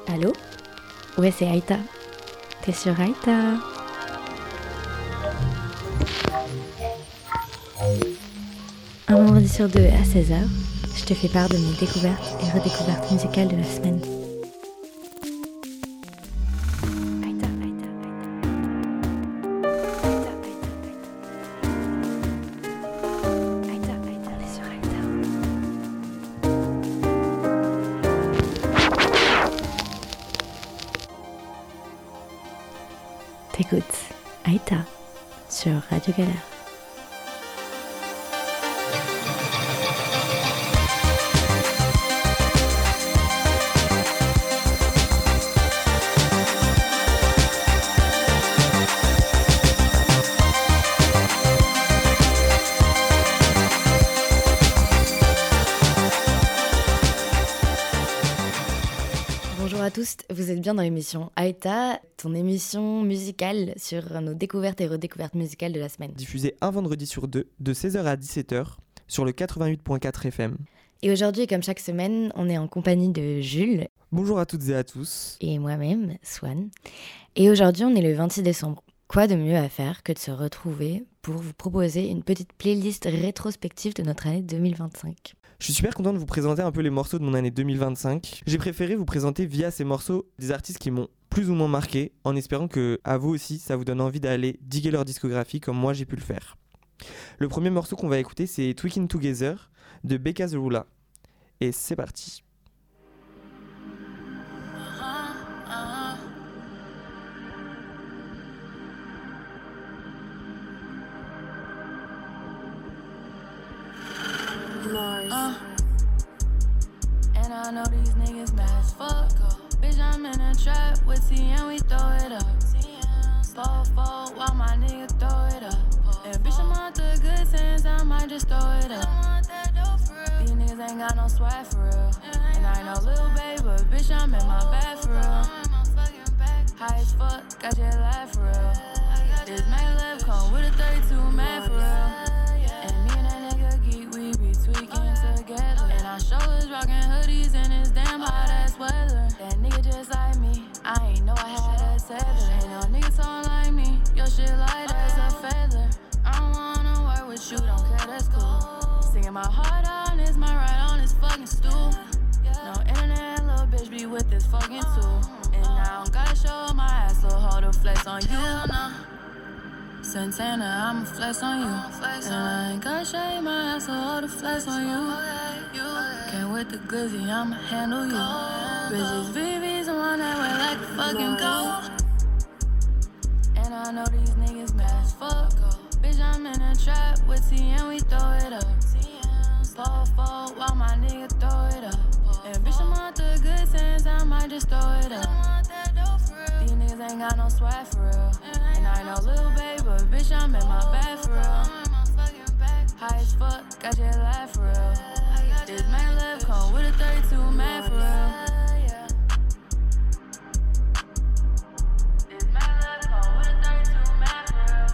Allô? Ouais, c'est Aïta. T'es sur Aïta? Un vendredi sur deux à 16h, je te fais part de mes découvertes et redécouvertes musicales de la semaine. Aïta, Aïta, Aïta. Aïta, Aïta, on est sur Aïta. T'écoutes Aïta sur Radio Galère. Bonjour à tous, vous êtes bien dans l'émission Aïta, ton émission musicale sur nos découvertes et redécouvertes musicales de la semaine. Diffusée un vendredi sur deux, de 16h à 17h, sur le 88.4 FM. Et aujourd'hui, comme chaque semaine, on est en compagnie de Jules. Bonjour à toutes et à tous. Et moi-même, Swan. Et aujourd'hui, on est le 26 décembre. Quoi de mieux à faire que de se retrouver pour vous proposer une petite playlist rétrospective de notre année 2025. Je suis super content de vous présenter un peu les morceaux de mon année 2025. J'ai préféré vous présenter via ces morceaux des artistes qui m'ont plus ou moins marqué, en espérant que à vous aussi ça vous donne envie d'aller diguer leur discographie comme moi j'ai pu le faire. Le premier morceau qu'on va écouter c'est Tweaking Together de Becca the Ruler. Et c'est parti. And I know these niggas mad as fuck. Bitch, I'm in a trap with T and we throw it up. Fall while my nigga throw it up. And bitch, I'm out the good sense, I might just throw it up. These niggas ain't got no swag for real. And I ain't no little baby, but bitch, I'm in my bag for real. High as fuck, got your laugh for real. This man left come with a 32 man for real. And me and that nigga geek, we be tweaking together. And I show is rockin' hoodies in this damn hot ass weather. That nigga just like me, I ain't know I had a tether. Ain't no nigga talking like me, your shit light as a feather. I don't wanna work with you, don't care, that's cool. Singing my heart out and it's my right on this fucking stool. No internet, little bitch be with this fucking tool. And I don't gotta show my ass, so hold a flex on you, no. Santana, I'ma flex on you. And I ain't gotta shave my ass, so hold a flex on you. Came with the glizzy, I'ma handle you. Bitches, VVs, the one that wear like a fucking goat. And I know these niggas mad as fuck. Bitch, I'm in a trap with T and we throw it up. Fall while my nigga throw it up. And bitch, I'm out the good sense, I might just throw it up. These niggas ain't got no swag for real. And I ain't no little baby, but bitch, I'm in my bag for real. High as fuck, got your laugh for real. This man left come with a 32 man for real. This man left come with a 32 man for real.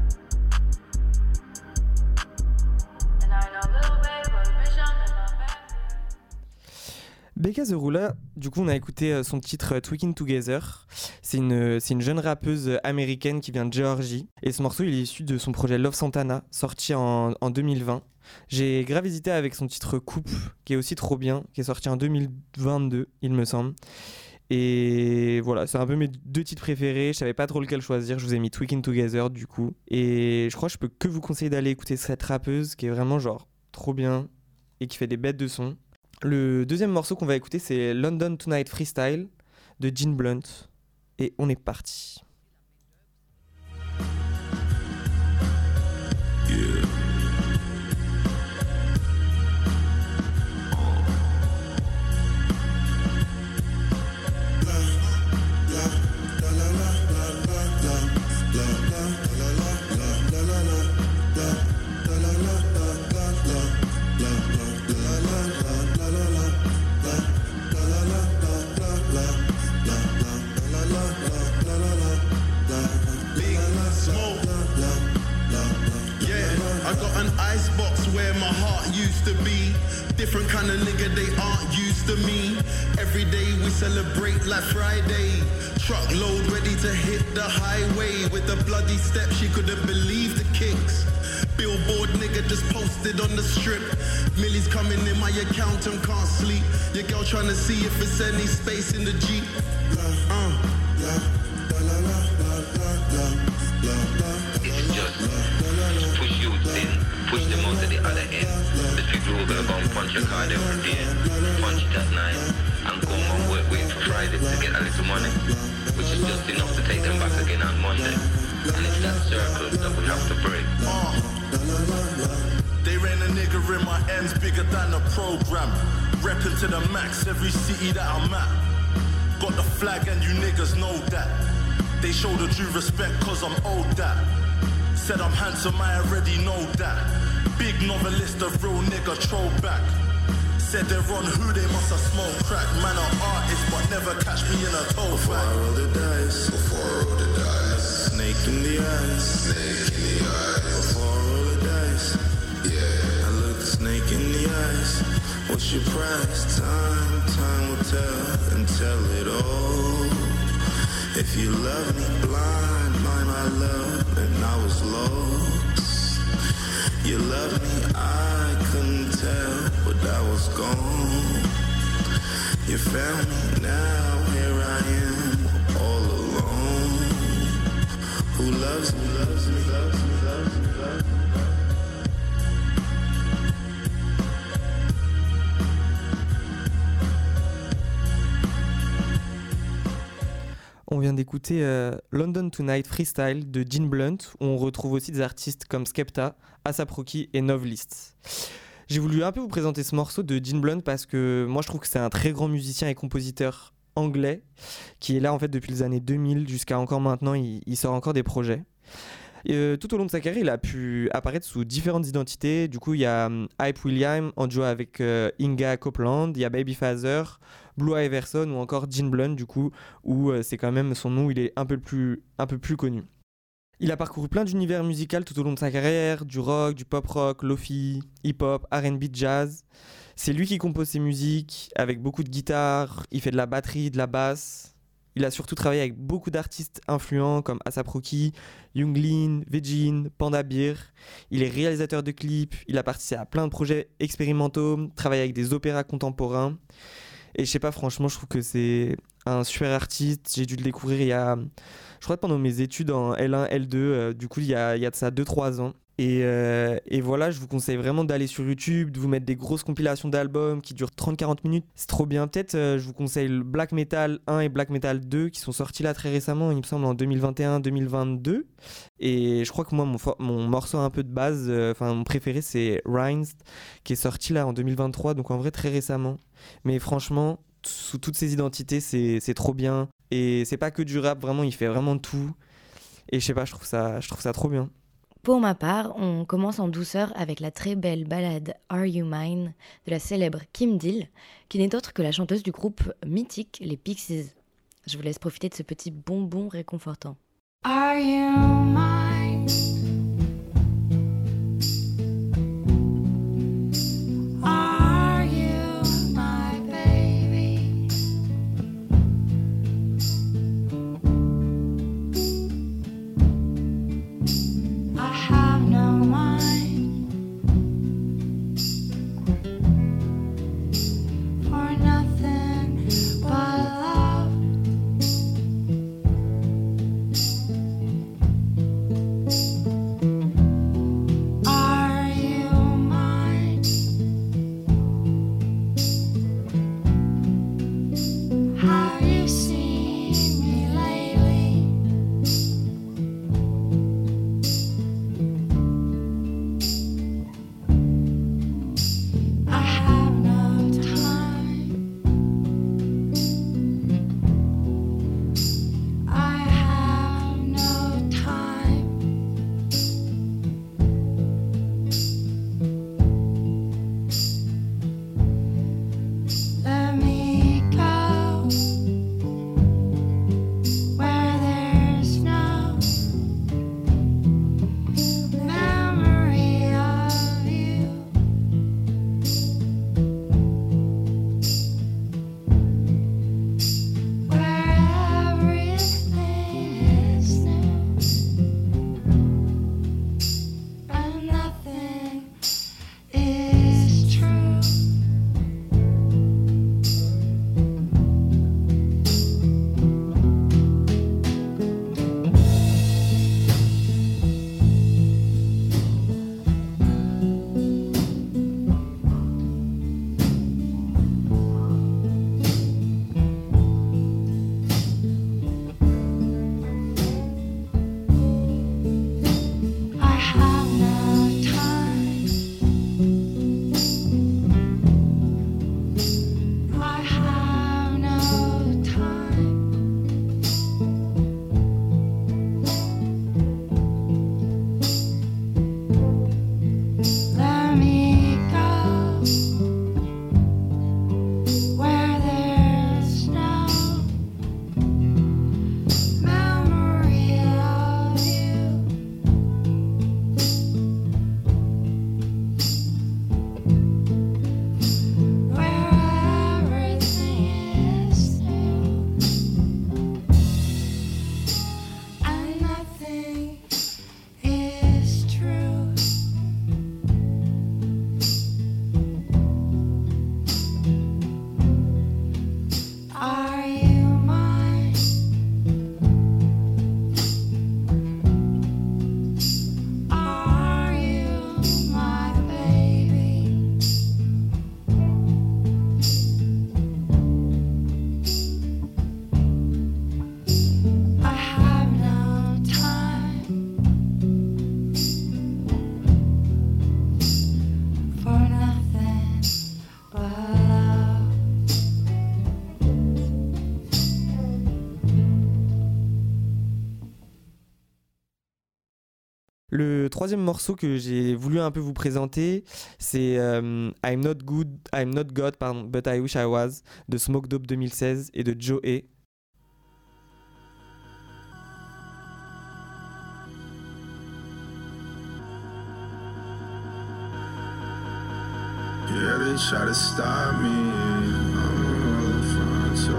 And I ain't no little baby, but bitch, I'm in my bag. Becca the Ruler, du coup on a écouté son titre Tweaking Together. C'est une jeune rappeuse américaine qui vient de Géorgie. Et ce morceau il est issu de son projet Love Santana, sorti en 2020. J'ai grave hésité avec son titre Coupe, qui est aussi trop bien, qui est sorti en 2022 il me semble. Et voilà, c'est un peu mes deux titres préférés. Je savais pas trop lequel choisir, je vous ai mis Tweaking Together du coup. Et je crois que je peux que vous conseiller d'aller écouter cette rappeuse qui est vraiment genre trop bien et qui fait des bêtes de son. Le deuxième morceau qu'on va écouter, c'est London Tonight Freestyle de Gene Blunt. Et on est parti. Yeah. Different kind of nigga, they aren't used to me. Every day we celebrate like Friday. Truckload ready to hit the highway. With the bloody steps, she couldn't believe the kicks. Billboard nigga just posted on the strip. Millie's coming in my account and can't sleep. Your girl trying to see if there's any space in the Jeep. It's just push you in, push them out to the other end. The people who are gonna go and punch your card every day, punch it at night, and go home and wait for Friday to get a little money, which is just enough to take them back again on Monday. And it's that circle that we have to break. They ran a nigga in my ends bigger than a program. Reppin' to the max every city that I'm at. Got the flag and you niggas know that. They show the due respect cause I'm owed that. Said I'm handsome, I already know that. Big novelist, a real nigga throwback. Said they're on who, they must have smoked crack. Man, I'm artist, but never catch me in a toe before I roll the dice, before I roll the dice. Snake in the eyes, snake in the eyes. Before I roll the dice, yeah. I look the snake in the eyes. What's your price? Time will tell and tell it all. If you love me blind, my love, and I was lost. You love me, I couldn't tell, but I was gone. You found me, now here I am, all alone. Who loves me, loves me, loves me, loves me, loves me. On vient d'écouter London Tonight Freestyle de Gene Blunt, où on retrouve aussi des artistes comme Skepta, A$AP Rocky et Novelist. J'ai voulu un peu vous présenter ce morceau de Gene Blunt parce que moi je trouve que c'est un très grand musicien et compositeur anglais qui est là en fait depuis les années 2000 jusqu'à encore maintenant, il sort encore des projets. Tout au long de sa carrière, il a pu apparaître sous différentes identités. Du coup, il y a Hype William en duo avec Inga Copeland, il y a Baby Father, Blue Iverson ou encore Gene Blunt, du coup, où c'est quand même son nom, il est un peu plus connu. Il a parcouru plein d'univers musicaux tout au long de sa carrière, du rock, du pop rock, lofi, hip-hop, R&B, jazz. C'est lui qui compose ses musiques avec beaucoup de guitare, il fait de la batterie, de la basse. Il a surtout travaillé avec beaucoup d'artistes influents comme A$AP Rocky, Young Lean, Vegin, Panda Bear. Il est réalisateur de clips, il a participé à plein de projets expérimentaux, travaillé avec des opéras contemporains. Et je sais pas, franchement, je trouve que c'est un super artiste. J'ai dû le découvrir je crois pendant mes études en L1, L2, du coup il y a de ça 2-3 ans. Et voilà, je vous conseille vraiment d'aller sur YouTube, de vous mettre des grosses compilations d'albums qui durent 30-40 minutes. C'est trop bien. Peut-être, je vous conseille le Black Metal 1 et Black Metal 2 qui sont sortis là très récemment, il me semble en 2021-2022. Et je crois que moi, mon morceau un peu de base, mon préféré, c'est Rinsed qui est sorti là en 2023, donc en vrai très récemment. Mais franchement, sous toutes ces identités, c'est trop bien. Et c'est pas que du rap, vraiment, il fait vraiment tout. Et je sais pas, je trouve ça trop bien. Pour ma part, on commence en douceur avec la très belle ballade Are You Mine de la célèbre Kim Deal, qui n'est autre que la chanteuse du groupe mythique les Pixies. Je vous laisse profiter de ce petit bonbon réconfortant. Are you mine? Are you my baby? I have no mind for nothing but love. Le troisième morceau que j'ai voulu un peu vous présenter, c'est I'm Not God, but I Wish I Was de Smoke Dope 2016 et de Joe A. Yeah, they try to stop me. I'm on the front, so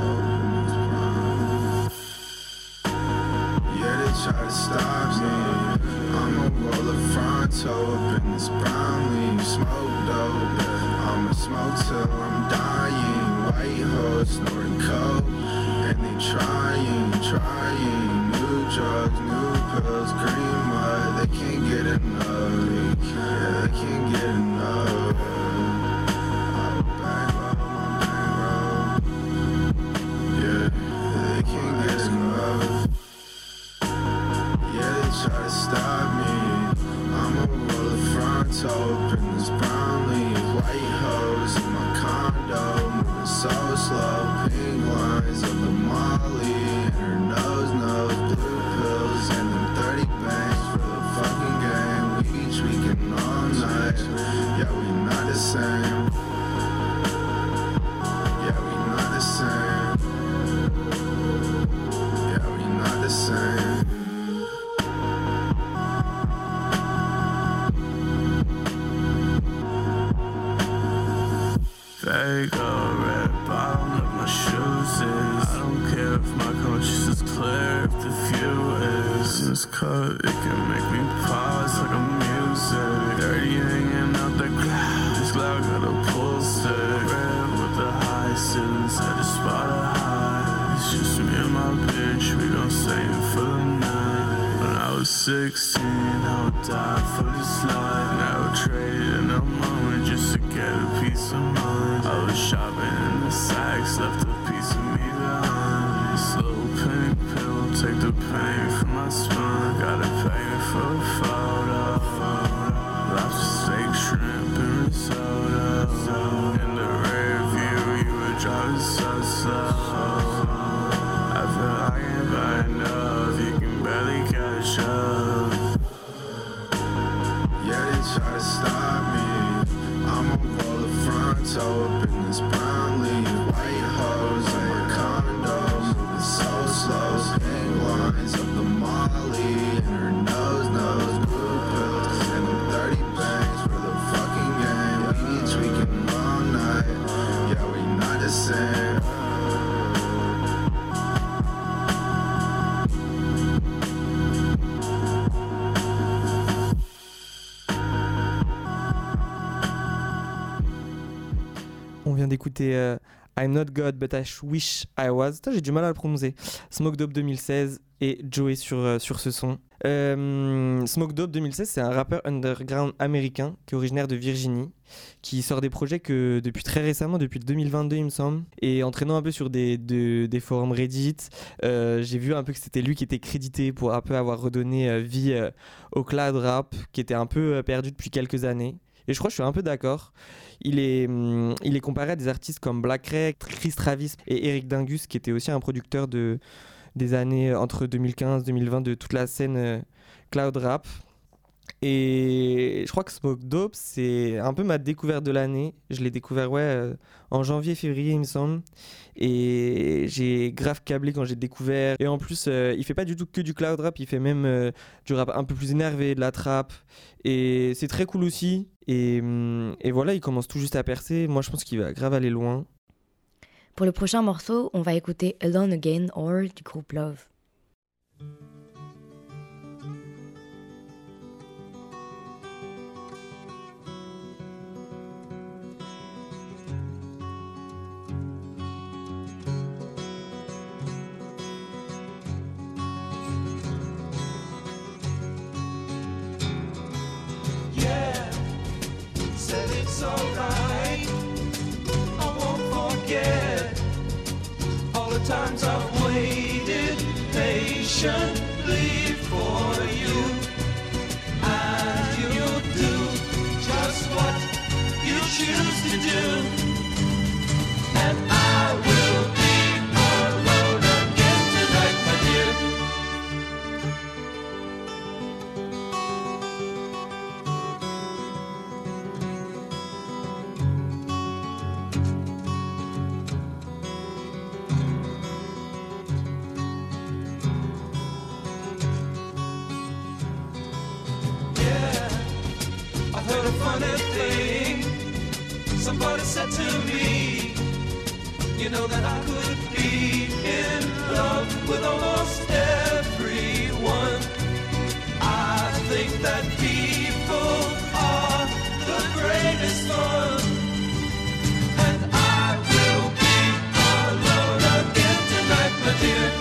yeah, they try to stop me. I'ma roll a fronto up in this brown leaf, smoke dope. I'ma smoke till I'm dying. White hoes snorting coke, and they trying. New drugs, new pills, green mud. They can't get enough. They can't get enough. I'll bankroll my bankroll. Yeah, they can't get enough. Yeah, they try to stop me. I'ma roll a fronto up in this brown leaf. White hoes in my condo, moving so slow. Pink lines of the Molly, and her nose, blue pills, and them 30 bangs for the fucking game. We tweaking all night. Yeah, we not the same. Yeah, we not the same. Yeah, we not the same. Fago, red bottom of my shoes is. I don't care if my conscience is clear, if the view is. This cut, it can make me pause like a music. Dirty hanging out the cloud. This cloud got a pull stick. Red with the high ceilings, I just spot a high. It's just me and my bitch, we gon' stay in for the night. When I was 16, I would die for this life. Now traded in a moment just to get a piece of mind. I was shopping in the Saks, left a piece of me behind. This little pink pill, take the pain from my spine. Gotta pay me for a photo. Lobster steak, shrimp, and risotto. In the rear view, you were driving so slow. I feel like I ain't bad enough, you can barely catch up. Yeah, they try to stop me. I'ma roll a fronto up in this brown leaf. White hoes in my condo, moving so slow. Pink lines of the Molly, and her nose, blue pills, and them 30 bangs for the fucking game. We be tweaking all night. Yeah, we not the same. On vient d'écouter I'm Not God but I Wish I Was. Putain, j'ai du mal à le prononcer. Smoke Dope 2016 et Joey sur ce son. Smoke Dope 2016, c'est un rappeur underground américain qui est originaire de Virginie, qui sort des projets que depuis très récemment, depuis 2022 il me semble, et entraînant un peu sur des forums Reddit. J'ai vu un peu que c'était lui qui était crédité pour un peu avoir redonné vie au cloud rap qui était un peu perdu depuis quelques années. Et je crois que je suis un peu d'accord. Il est comparé à des artistes comme Black Ray, Chris Travis et Eric Dingus, qui était aussi un producteur des années entre 2015 et 2020 de toute la scène cloud rap. Et je crois que Smoke Dope, c'est un peu ma découverte de l'année. Je l'ai découvert en janvier-février, il me semble. Et j'ai grave câblé quand j'ai découvert. Et en plus, il fait pas du tout que du cloud rap, il fait même du rap un peu plus énervé, de la trap. Et c'est très cool aussi. Et voilà, il commence tout juste à percer. Moi, je pense qu'il va grave aller loin. Pour le prochain morceau, on va écouter Alone Again Or du groupe Love. It's alright, I won't forget all the times I've waited patiently for you. And you'll do just what you choose to do. And I will be alone again tonight, my dear. funny thing. Somebody said to me, you know that I could be in love with almost everyone. I think that people are the greatest fun. And I will be alone again tonight, my dear.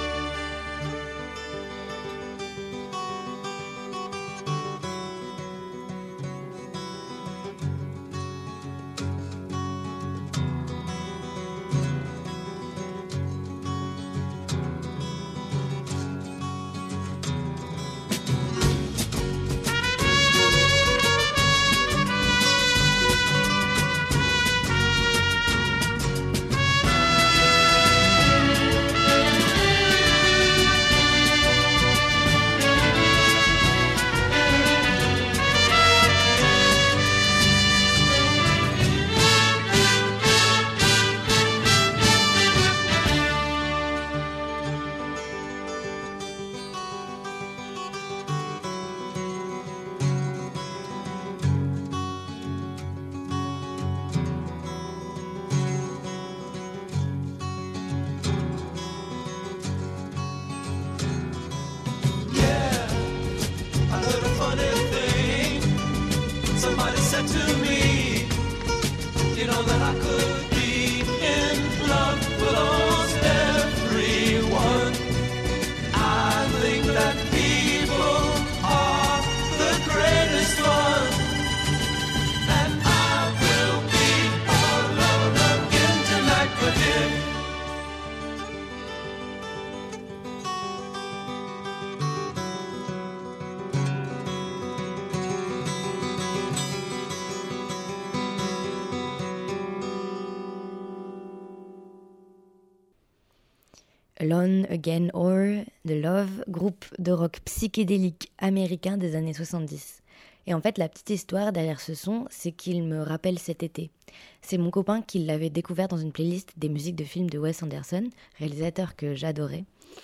Alone Again or The Love, groupe de rock psychédélique américain des années 70. Et en fait, la petite histoire derrière ce son, c'est qu'il me rappelle cet été. C'est mon copain qui l'avait découvert dans une playlist des musiques de films de Wes Anderson, réalisateur que j'adorais.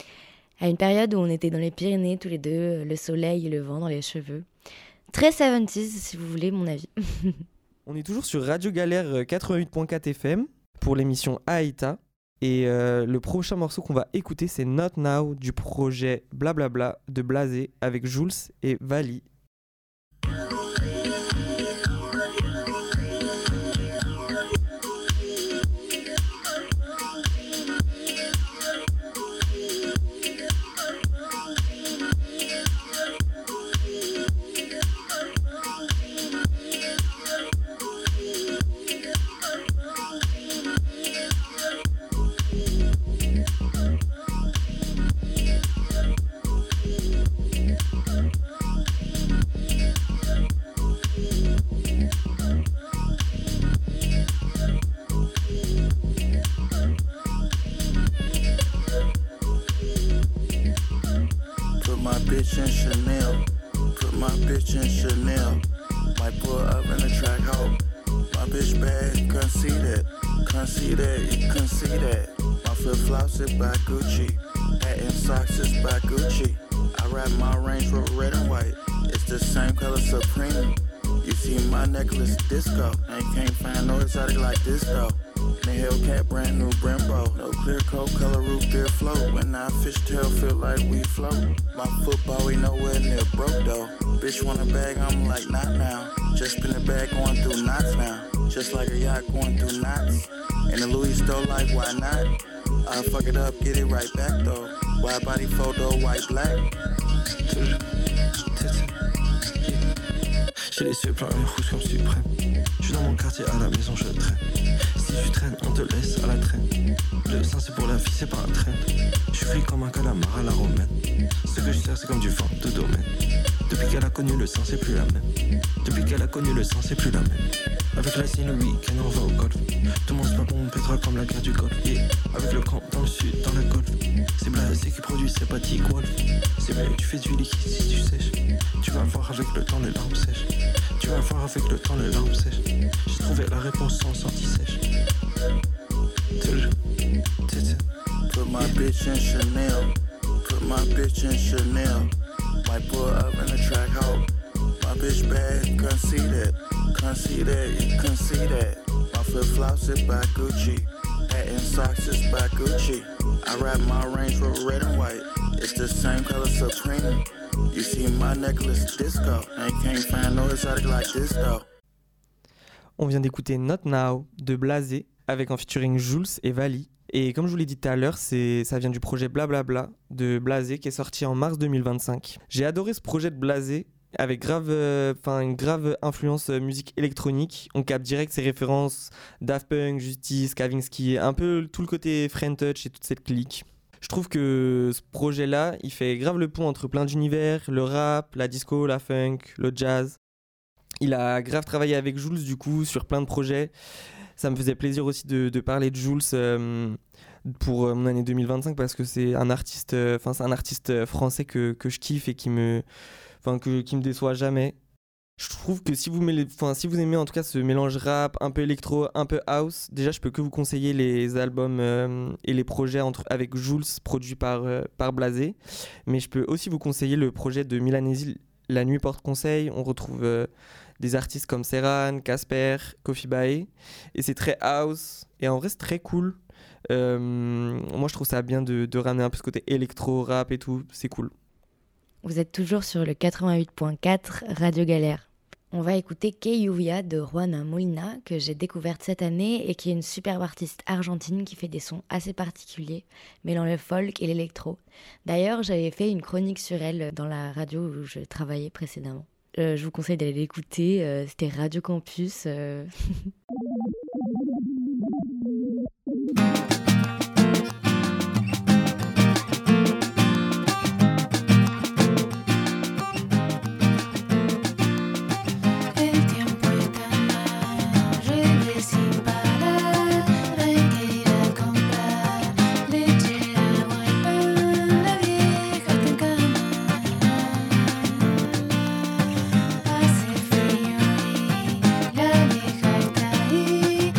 À une période où on était dans les Pyrénées tous les deux, le soleil et le vent dans les cheveux. Très 70s, si vous voulez mon avis. On est toujours sur Radio Galère 88.4 FM pour l'émission Aïta. Et le prochain morceau qu'on va écouter, c'est Not Now du projet Blablabla de Blasé avec Jules et Vali. bitch in Chanel. Put my bitch in Chanel. Might pull up in a track hoe. My bitch bad, couldn't see that. Couldn't see that, you couldn't see that. My flip flops is by Gucci. Hat and socks is by Gucci. I rap my Range Rover red and white. It's the same color Supreme. You see my necklace disco. I can't find no exotic like this though. The Hellcat brand new Brembo. No clear coat, color root beer float. When I fishtail feel like we float. My football we nowhere near broke though. Bitch want a bag, I'm like not now. Just spin the bag going through knots now. Just like a yacht going through knots. In the Louis store like why not? I fuck it up, get it right back though. Wide body photo, white black. J'ai les yeux pleins et rouges comme suprême. Je suis dans mon quartier, à la maison je traîne. Si tu traînes, on te laisse à la traîne. Le sein c'est pour la vie, c'est pas un train. Je suis frit comme un calamar à la romaine. Ce que je sers c'est comme du vent de domaine. Depuis qu'elle a connu le sang c'est plus la même. Depuis qu'elle a connu le sang c'est plus la même. Avec la sienne le week-end on va au golf. Tout le monde se bat pour mon pétrole comme la guerre du golf. Yeah. Avec le camp dans le sud, dans la golf. C'est Blasé qui produit, c'est pas T-Wolf. C'est mieux, tu fais du liquide si tu sèches. Tu vas voir avec le temps les larmes sèches. Tu vas voir avec le temps les larmes sèches. J'ai trouvé la réponse sans sortie sèche. Put my bitch in Chanel. Put my bitch in Chanel. Might pull up in a track hoe. My bitch bad, couldn't see that. can't see that, you can't see that. My flip-flops is by Gucci. Hat and socks is by Gucci. I wrap my Range Rover red and white. It's the same color Supreme. You see my necklace disco. I can't find no exotic like this though. On vient d'écouter Not Now de Blasé avec en featuring Jules et Vali. Et comme je vous l'ai dit tout à l'heure, ça vient du projet Blablabla de Blasé qui est sorti en mars 2025. J'ai adoré ce projet de Blasé avec une grave influence musique électronique. On capte direct ses références Daft Punk, Justice, Kavinsky, un peu tout le côté Friend Touch et toute cette clique. Je trouve que ce projet-là, il fait grave le pont entre plein d'univers, le rap, la disco, la funk, le jazz. Il a grave travaillé avec Jules du coup sur plein de projets. Ça me faisait plaisir aussi de parler de Jules pour mon année 2025 parce que c'est un artiste français que je kiffe et qui me déçoit jamais. Je trouve que si vous aimez en tout cas ce mélange rap, un peu électro, un peu house, déjà je peux que vous conseiller les albums et les projets avec Jules produits par Blasé. Mais je peux aussi vous conseiller le projet de Milanesi, La Nuit Porte Conseil. On retrouve des artistes comme Serran, Casper, Kofi Bae. Et c'est très house. Et en vrai c'est très cool. Moi je trouve ça bien de ramener un peu ce côté électro, rap et tout. C'est cool. Vous êtes toujours sur le 88.4 Radio Galère. On va écouter Que Lluvia de Juana Molina, que j'ai découverte cette année et qui est une superbe artiste argentine qui fait des sons assez particuliers, mêlant le folk et l'électro. D'ailleurs, j'avais fait une chronique sur elle dans la radio où je travaillais précédemment. Je vous conseille d'aller l'écouter, c'était Radio Campus. Hace frío y la vieja está ahí.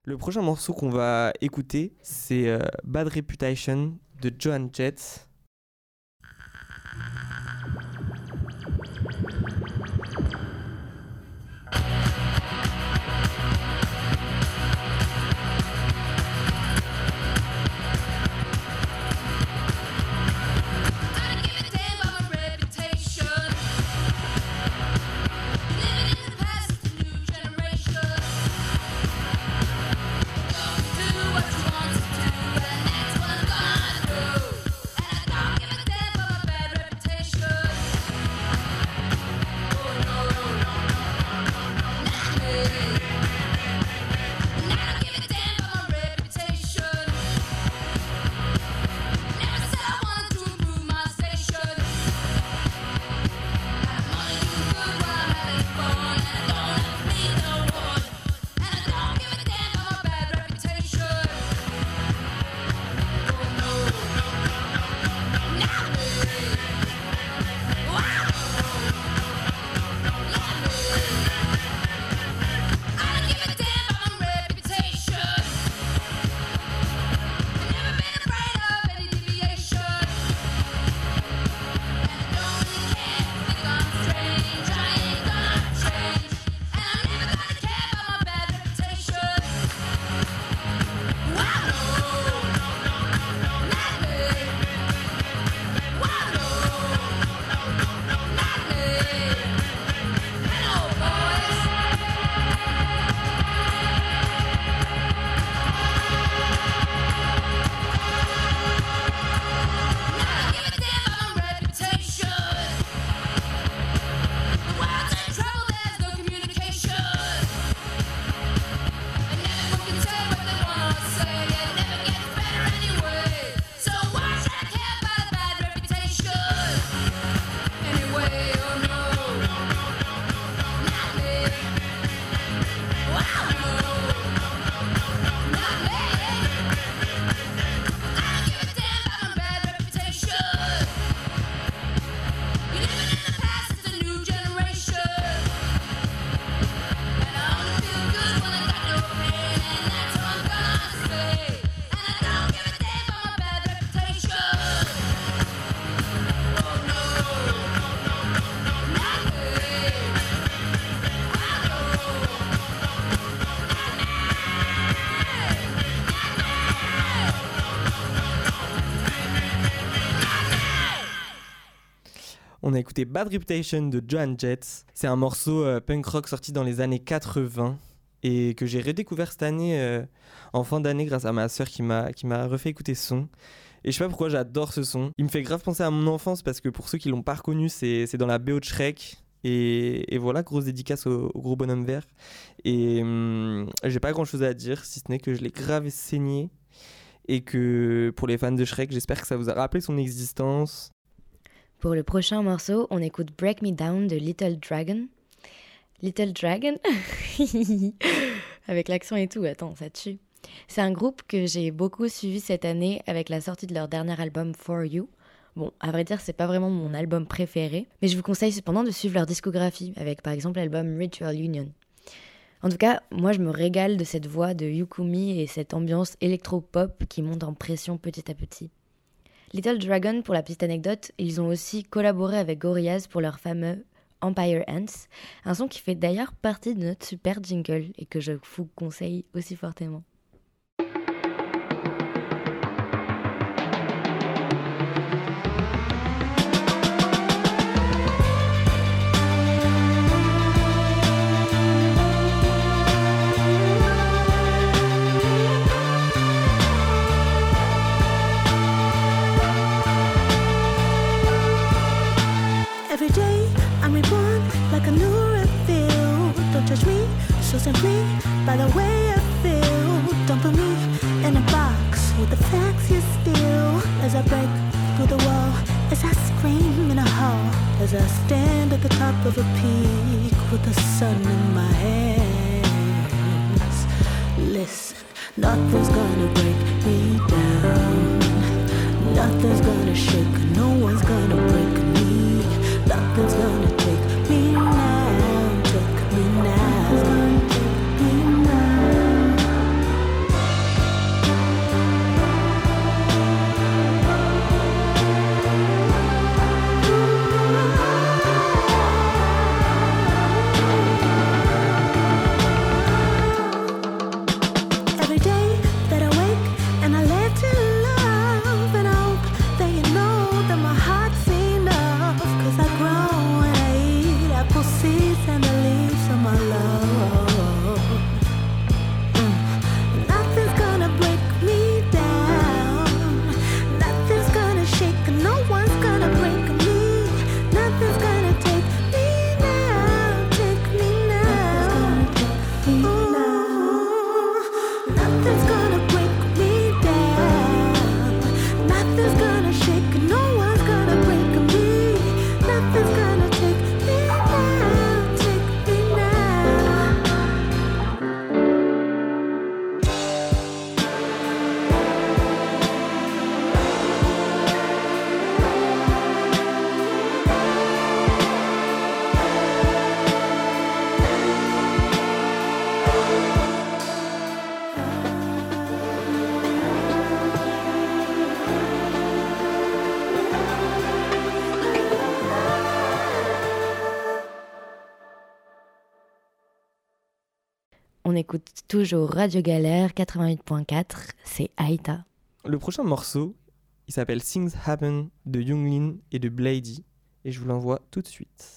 Le prochain morceau qu'on va écouter, c'est Bad Reputation de Joan Jett. On a écouté Bad Reputation de Joan Jett. C'est un morceau punk rock sorti dans les années 80 et que j'ai redécouvert cette année, en fin d'année, grâce à ma sœur qui m'a refait écouter ce son. Et je sais pas pourquoi j'adore ce son. Il me fait grave penser à mon enfance parce que pour ceux qui l'ont pas reconnu, c'est dans la BO de Shrek. Et voilà, grosse dédicace au gros bonhomme vert. Et j'ai pas grand chose à dire, si ce n'est que je l'ai grave saigné. Et que pour les fans de Shrek, j'espère que ça vous a rappelé son existence. Pour le prochain morceau, on écoute Break Me Down de Little Dragon. Little Dragon avec l'accent et tout, attends, ça tue. C'est un groupe que j'ai beaucoup suivi cette année avec la sortie de leur dernier album For You. Bon, à vrai dire, c'est pas vraiment mon album préféré, mais je vous conseille cependant de suivre leur discographie avec par exemple l'album Ritual Union. En tout cas, moi je me régale de cette voix de Yukumi et cette ambiance électro-pop qui monte en pression petit à petit. Little Dragon, pour la petite anecdote, ils ont aussi collaboré avec Gorillaz pour leur fameux Empire Ants, un son qui fait d'ailleurs partie de notre super jingle et que je vous conseille aussi fortement. So simply, by the way I feel, don't put me in a box with the facts you steal. As I break through the wall, as I scream in a hall, as I stand at the top of a peak with the sun in my hands. Listen, nothing's gonna break me down. Nothing's gonna shake, no one's gonna break me. Nothing's gonna take me now, take me now. On écoute toujours Radio Galère 88.4, c'est Aïta. Le prochain morceau, il s'appelle Things Happen de Younglin et de Blady, et je vous l'envoie tout de suite.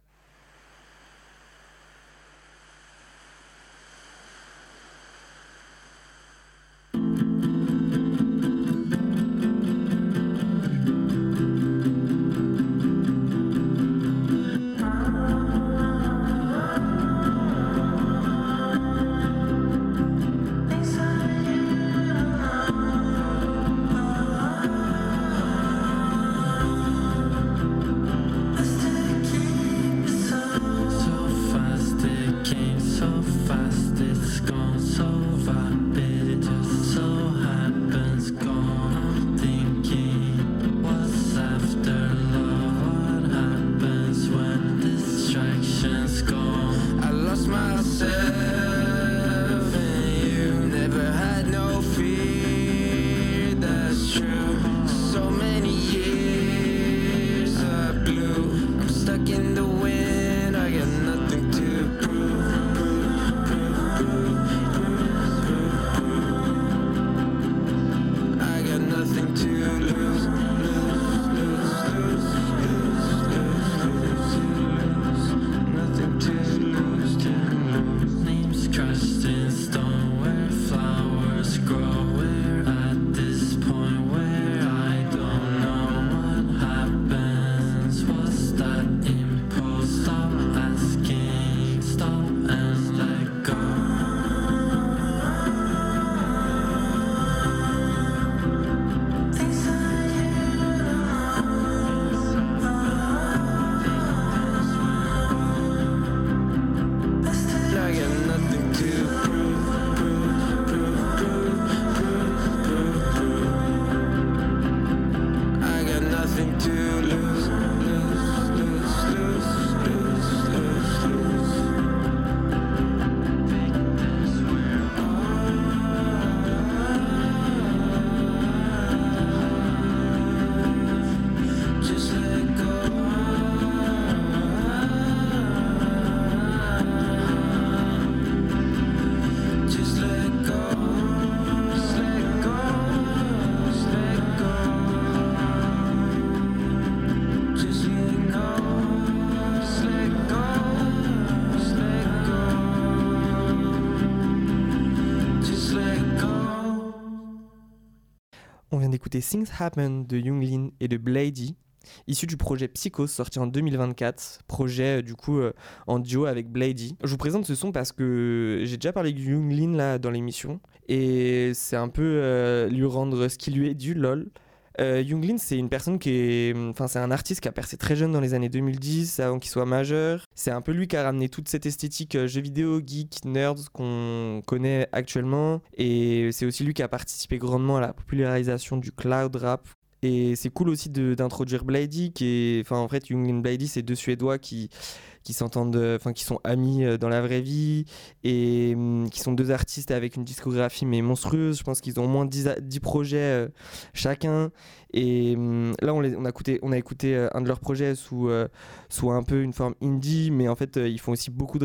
On vient d'écouter Things Happen de Younglin et de Blady, issu du projet Psychos sorti en 2024, projet du coup en duo avec Blady. Je vous présente ce son parce que j'ai déjà parlé de Younglin là dans l'émission et c'est un peu lui rendre ce qui lui est dû, lol. Younglin, c'est une personne c'est un artiste qui a percé très jeune dans les années 2010, avant qu'il soit majeur. C'est un peu lui qui a ramené toute cette esthétique jeux vidéo, geek, nerds qu'on connaît actuellement. Et c'est aussi lui qui a participé grandement à la popularisation du cloud rap. Et c'est cool aussi d'introduire Blady, en fait, Younglin et Blady, c'est deux Suédois qui s'entendent, qui sont amis dans la vraie vie et qui sont deux artistes avec une discographie mais monstrueuse. Je pense qu'ils ont au moins 10 projets chacun. Et là, on a écouté un de leurs projets sous un peu une forme indie, mais en fait, ils font aussi beaucoup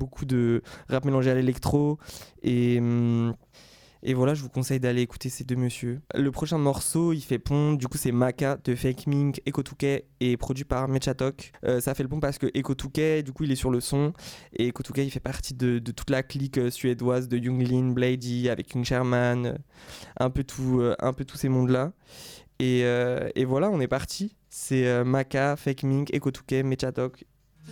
de rap mélangé à l'électro. Et voilà, je vous conseille d'aller écouter ces deux messieurs. Le prochain morceau, il fait pont, du coup c'est Maka de Fake Mink, Ekotuke et produit par Mechatok. Ça fait le pont parce que Ekotuke, du coup il est sur le son, et Ekotuke il fait partie de toute la clique suédoise de Younglin, Blady, avec King Sherman, un peu tous ces mondes-là. Et voilà, on est parti. C'est Maka, Fake Mink, Ekotuke, Mechatok.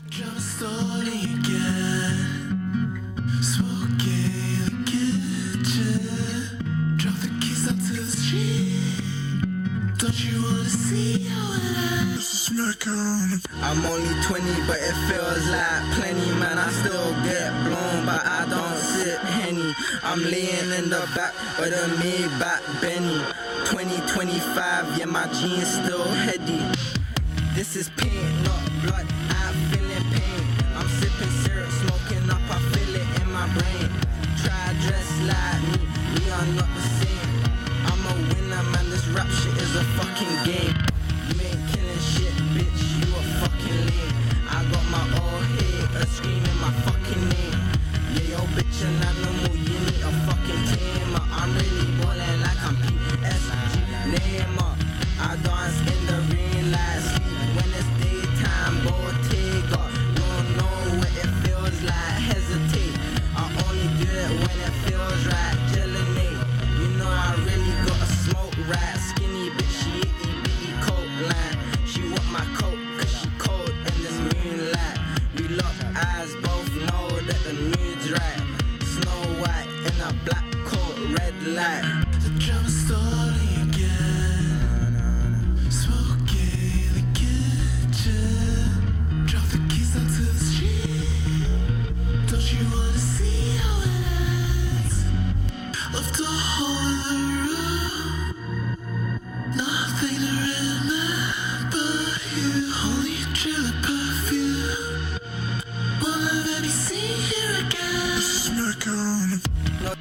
Don't you wanna see how it is? I'm only 20, but it feels like plenty, man. I still get blown, but I don't sip Henny. I'm laying in the back of the Maybach Benny. 2025, yeah, my jeans still heady. This is pain, not blood, I'm feeling pain. I'm sipping syrup, smoking up, I feel it in my brain. Try dress like me, we are not the same. I'm a winner, man, this rap shit is a fucking game. You ain't killing shit, bitch, you a fucking lame. I got my old haters screaming my fucking name. Yeah, yo, bitch, and I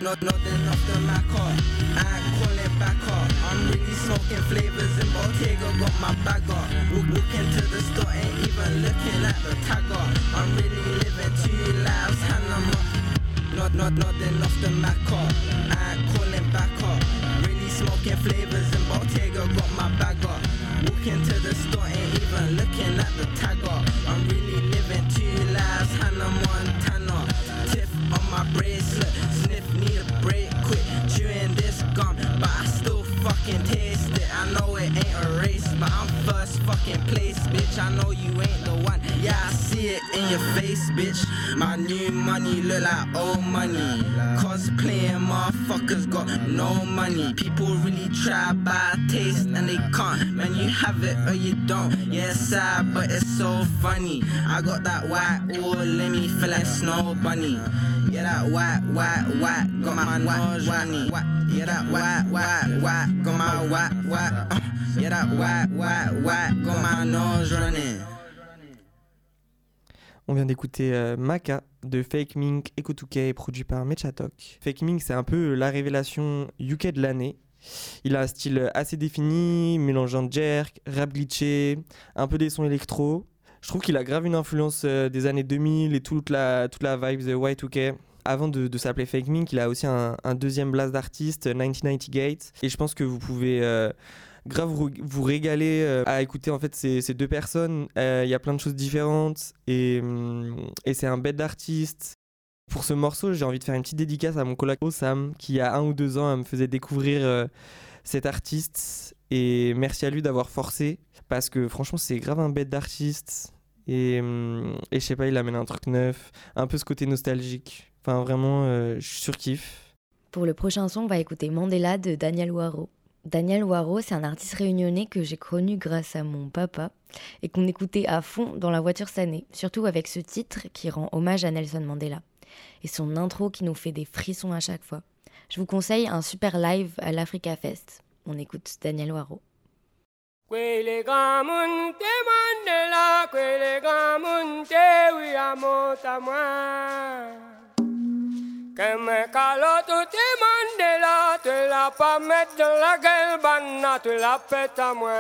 nothing off the Mac up. I ain't calling back up. I'm really smoking flavors in Bottega, got my bag up. Walk into the store, ain't even looking at the tag up. I'm really living 2 lives, and I'm nothing off the Mac up. I ain't calling back up. Really smoking flavors in Bottega, got my bag up. Walk into the store, ain't even looking at the tag up. I'm really living 2 lives, Hannah Montana. Tiff on my bracelet, sniff need a break quick. Chewing this gum, but I still fucking taste it. I know it ain't a race, but I'm first fucking place, bitch. I know you ain't the one, yeah, I see it in your face, bitch. My new money look like old money. Cosplaying motherfuckers got no money. People really try buy a taste and they can't. Man, you have it or you don't. Yeah, it's sad, but it's so funny. I got that white all in me, feel like Snow Bunny. Yeah, that white, got my nose running. Yeah, that white, got my white. Yeah, that white, got my nose running. On vient d'écouter Maka de Fake Mink et Kotuke, produit par Mechatok. Fake Mink, c'est un peu la révélation UK de l'année. Il a un style assez défini, mélangeant jerk, rap glitché, un peu des sons électro. Je trouve qu'il a grave une influence des années 2000 et toute la vibe de Y2K. Avant de s'appeler Fake Mink, il a aussi un deuxième blast d'artiste, 1990 Gate. Et je pense que vous pouvez grave vous régaler à écouter en fait ces deux personnes. Il y a plein de choses différentes et c'est un bête d'artiste. Pour ce morceau, j'ai envie de faire une petite dédicace à mon collègue Osam qui, il y a 1 ou 2 ans, me faisait découvrir cet artiste. Et merci à lui d'avoir forcé parce que franchement, c'est grave un bête d'artiste. Et je sais pas, il amène un truc neuf, un peu ce côté nostalgique. Enfin, vraiment, je surkiffe. Pour le prochain son, on va écouter Mandela de Daniel Waro. Daniel Waro, c'est un artiste réunionnais que j'ai connu grâce à mon papa et qu'on écoutait à fond dans la voiture cette année, surtout avec ce titre qui rend hommage à Nelson Mandela et son intro qui nous fait des frissons à chaque fois. Je vous conseille un super live à l'Africa Fest. On écoute Daniel Waro. Quelle gamunte Mandela, quelle gamunte wiamota moi. Que me calo tout Mandela, te la pas mettre dans la gueule, banna, te la pète à moi.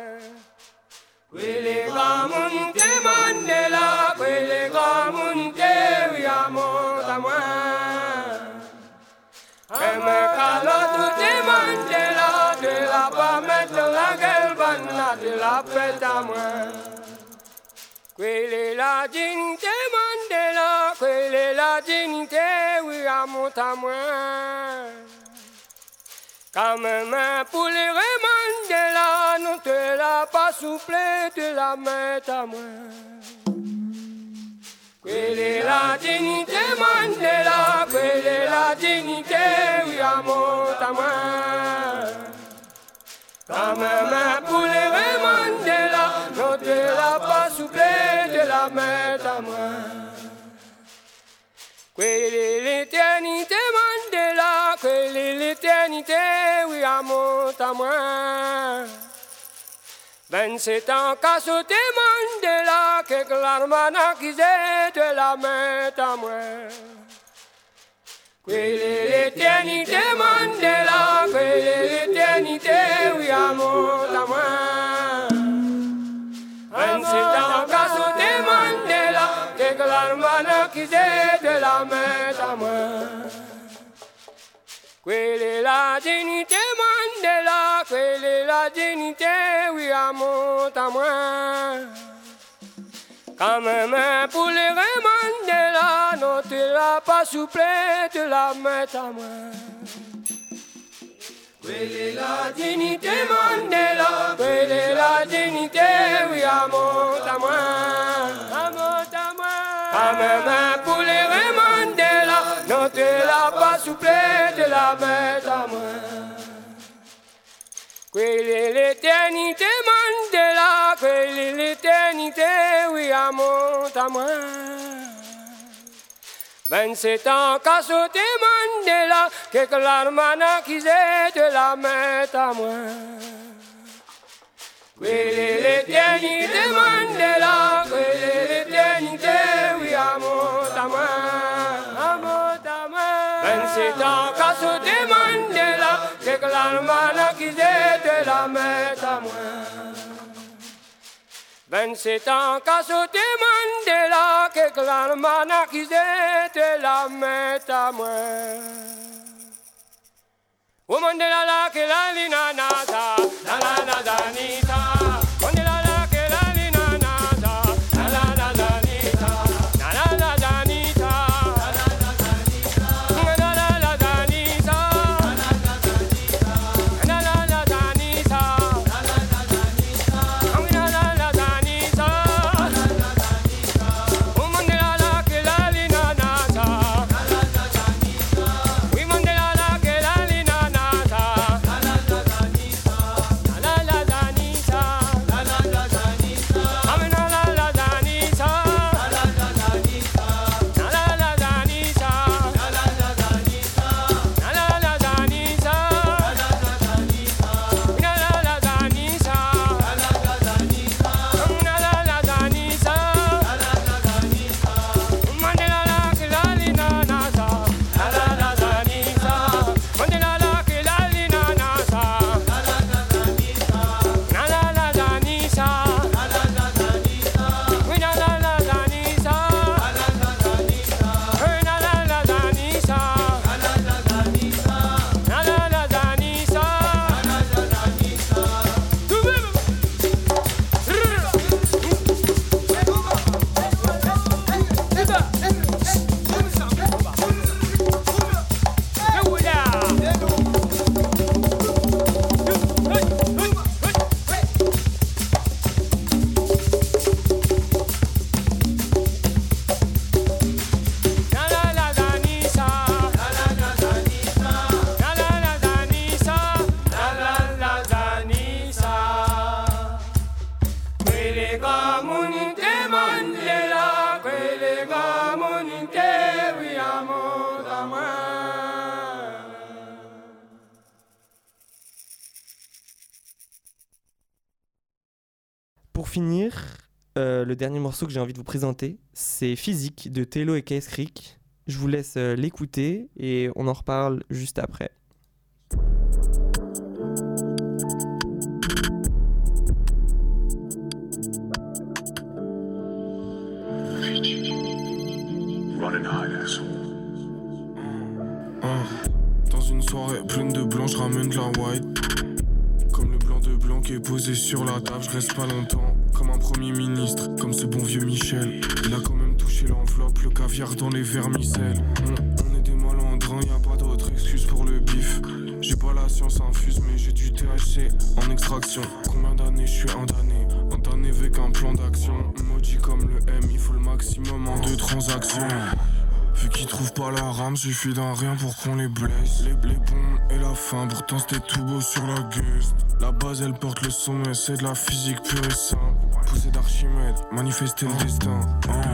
Quelle gamunte Mandela, quelle gamunte wiamota moi. Que me calo tout Mandela, te la pas mettre dans la gueule, banna, te la pète à moi. Quelle est la dignité Mandela, quelle est la dignité, oui, à mon moi. Quand même pour les Mandela, non te la pas soufflé, te la mettre à moi. Quelle est la dignité Mandela, quelle est la dignité, oui, à mon moi. Quand même pour les Mandela, non te la pas soufflé, te la mettre à moi. Quelle est l'éternité Mandela, quelle est l'éternité, oui, à mon à moi. 27 ans qu'a sauté Mandela, que l'armana qui te la mettre à moi. Quelle est l'éternité Mandela, quelle est l'éternité, oui, à mon à moi. 27 ans qu'a sauté Mandela, que l'armana qui de la mettre à moi. Quelle est la dignité Mandela, quelle est la dignité, oui, à mon à moi. Quand même pour les Mandela, non te la pas soufflé, te la mettre à moi. Quelle est la dignité Mandela, quelle est la dignité, oui, à mon à moi. À mon à moi. Quand même pour les Mandela, non te la pas soufflé, te la mettre à moi. Quelle est l'éternité Mandela, quelle est l'éternité, oui, à mon à moi. 27 ans qu'a sauté Mandela, que l'armana qui de la mettre à moi. Quelle est l'éternité Mandela, quelle est l'éternité, oui, à mon à moi. À mon à moi. 27 ans, qu'à se demander là, c'est que l'almanach qui de la mettre à moi. 27 ans, qu'à se demander là, que l'almanach qui de la mettre à moi. Woman de la que la lina nata, la danita. Pour finir, le dernier morceau que j'ai envie de vous présenter, c'est Physique de Tello et KS Creek. Je vous laisse l'écouter et on en reparle juste après. Dans une soirée pleine de blanc, je ramène de la white. Comme le blanc de blanc qui est posé sur la table, je reste pas longtemps. Comme un premier ministre, comme ce bon vieux Michel. Il a quand même touché l'enveloppe, le caviar dans les vermicelles. On est des malandrins, y a pas d'autre excuse pour le bif. J'ai pas la science infuse, mais j'ai du THC en extraction. Combien d'années je suis indané, avec un plan d'action. Maudit comme le M, il faut le maximum en 2 transactions. Vu qu'ils trouvent pas la rame, suffit d'un rien pour qu'on les blesse. Les bombes et la faim, pourtant c'était tout beau sur la gueule. La base elle porte le sommet, c'est de la physique pure et simple. Poussée d'Archimède, manifester le destin.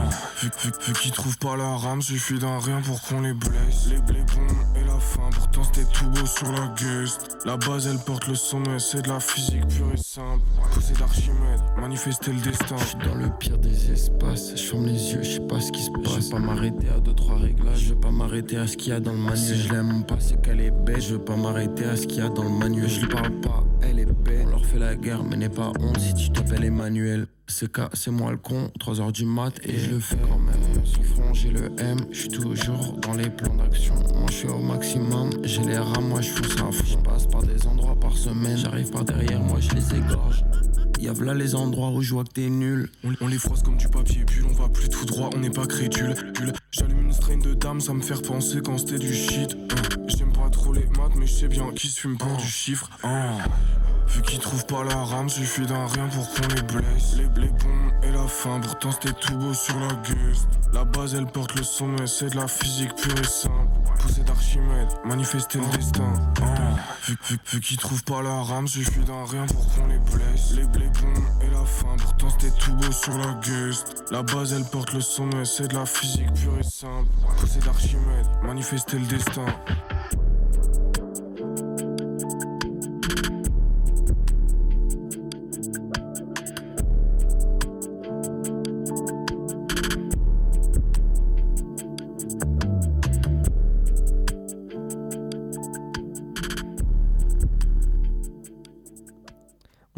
Vu qu'ils trouvent pas la rame, suffit d'un rien pour qu'on les blesse. Les bombes et la faim, pourtant c'était tout beau sur la gueule. La base elle porte le sommet, c'est de la physique pure et simple. Poussée d'Archimède, manifester le destin. J'suis dans le pire des espaces, je ferme les yeux, je sais pas ce qui se passe. Je vais pas m'arrêter à 2-3 réglages, je vais pas m'arrêter à ce qu'il y a dans le manuel. Si je l'aime pas, c'est qu'elle est bête, je vais pas m'arrêter à ce qu'il y a dans le manuel. Je lui parle pas, elle est bête. On leur fait la guerre, mais n'aie pas honte si tu t'appelles Emmanuel. C'est moi le con, 3h du mat et je le fais quand même. Sur front j'ai le M, je suis toujours dans les plans d'action. Moi je suis au maximum, j'ai les rames, moi je fous ça. Je passe par des endroits par semaine, j'arrive par derrière, moi je les égorge. Y'a v'là les endroits où je vois que t'es nul. On les froisse comme du papier bulle, on va plus tout droit, on n'est pas crédule. J'allume une strain de dame, ça me fait repenser quand c'était du shit. J'aime pas trop les maths, mais je sais bien qui se fume pour du chiffre. Vu qu'ils trouvent pas la rame, suffit d'un rien pour qu'on les blesse. Les bombes et la faim, pourtant c'était tout beau sur la gueule. La base elle porte le sommet, c'est de la physique pure et simple. Poussée d'Archimède, manifester le destin. Vu qu'ils trouvent pas la rame, suffit d'un rien pour qu'on les blesse. Les bombes et la faim, pourtant c'était tout beau sur la gueule. La base elle porte le sommet, c'est de la physique pure et simple. Poussée d'Archimède, manifester le destin.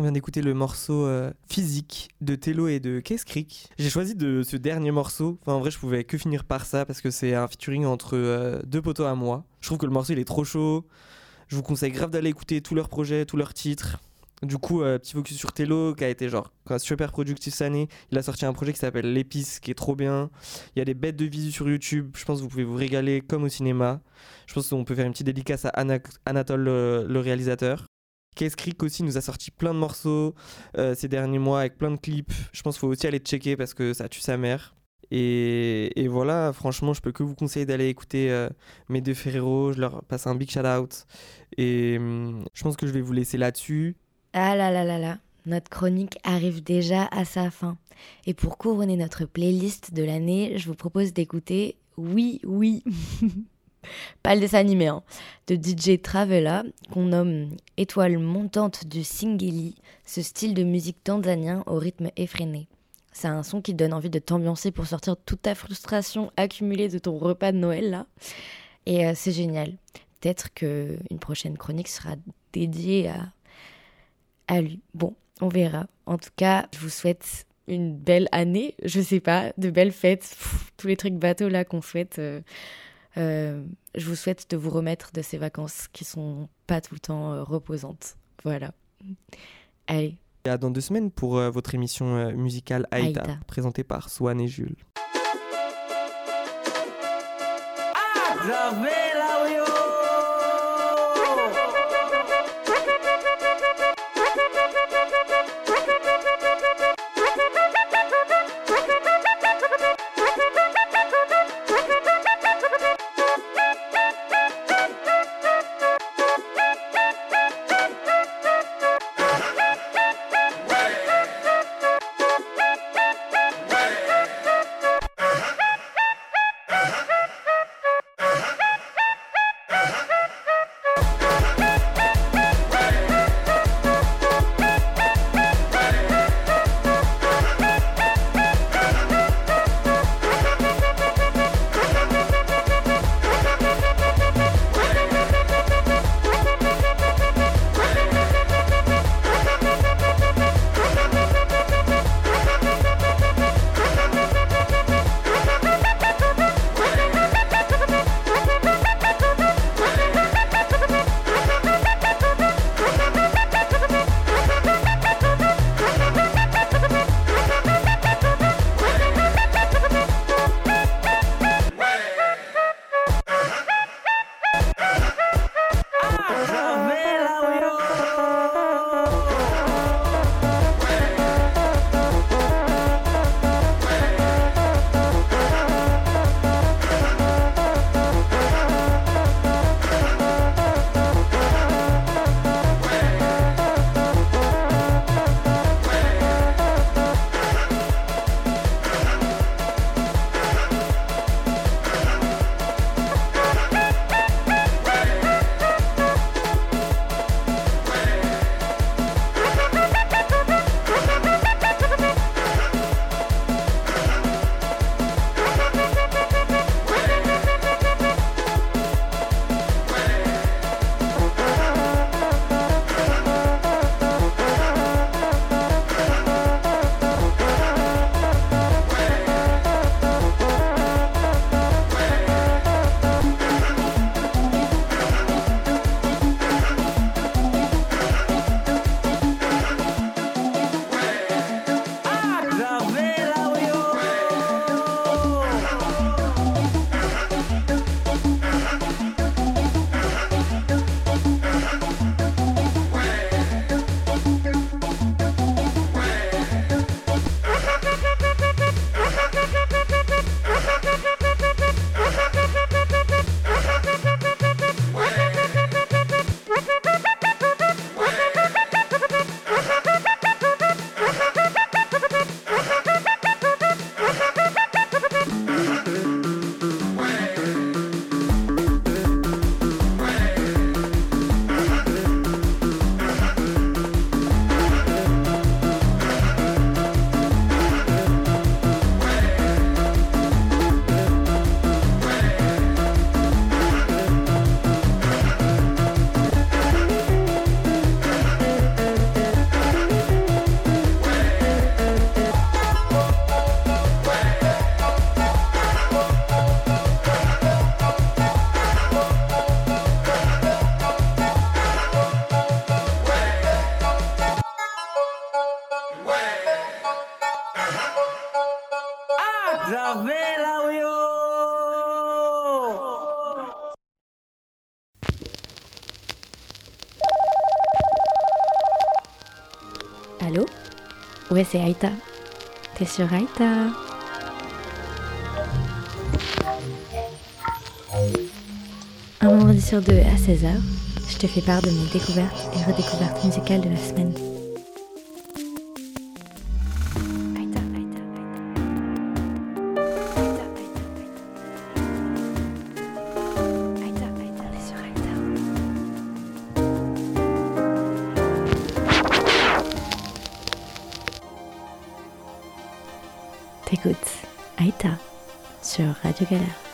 vient d'écouter le morceau Physique de Tello et de Case Creek. J'ai choisi de ce dernier morceau. Enfin, en vrai, je pouvais que finir par ça parce que c'est un featuring entre deux potos à moi. Je trouve que le morceau, il est trop chaud. Je vous conseille grave d'aller écouter tous leurs projets, tous leurs titres. Du coup, petit focus sur Tello qui a été genre super productif cette année. Il a sorti un projet qui s'appelle L'épice qui est trop bien. Il y a des bêtes de visu sur YouTube. Je pense que vous pouvez vous régaler comme au cinéma. Je pense qu'on peut faire une petite dédicace à Anatole, le réalisateur. Case Creek aussi nous a sorti plein de morceaux ces derniers mois avec plein de clips. Je pense qu'il faut aussi aller checker parce que ça tue sa mère. Et voilà, franchement, je peux que vous conseiller d'aller écouter mes deux frérots. Je leur passe un big shout out. Et je pense que je vais vous laisser là-dessus. Ah là là là là, notre chronique arrive déjà à sa fin. Et pour couronner notre playlist de l'année, je vous propose d'écouter Oui, oui, pas le dessin animé, hein, de DJ Travella, qu'on nomme étoile montante du Singeli, ce style de musique tanzanien au rythme effréné. C'est un son qui donne envie de t'ambiancer pour sortir toute ta frustration accumulée de ton repas de Noël, là. Et c'est génial. Peut-être qu'une prochaine chronique sera dédiée à lui. Bon, on verra. En tout cas, je vous souhaite une belle année, je sais pas, de belles fêtes, tous les trucs bateaux là qu'on souhaite. Je vous souhaite de vous remettre de ces vacances qui sont pas tout le temps reposantes. Voilà. Allez. À dans 2 semaines pour votre émission musicale Aïta, présentée par Swan et Jules. Allô? Ouais, c'est Aïta. T'es sur Aïta? Un vendredi sur deux à 16h, je te fais part de mes découvertes et redécouvertes musicales de la semaine. Aïta, Aïta, Aïta. Aïta, Aïta, t'es sur Aïta. T'écoutes Aïta sur Radio Galère.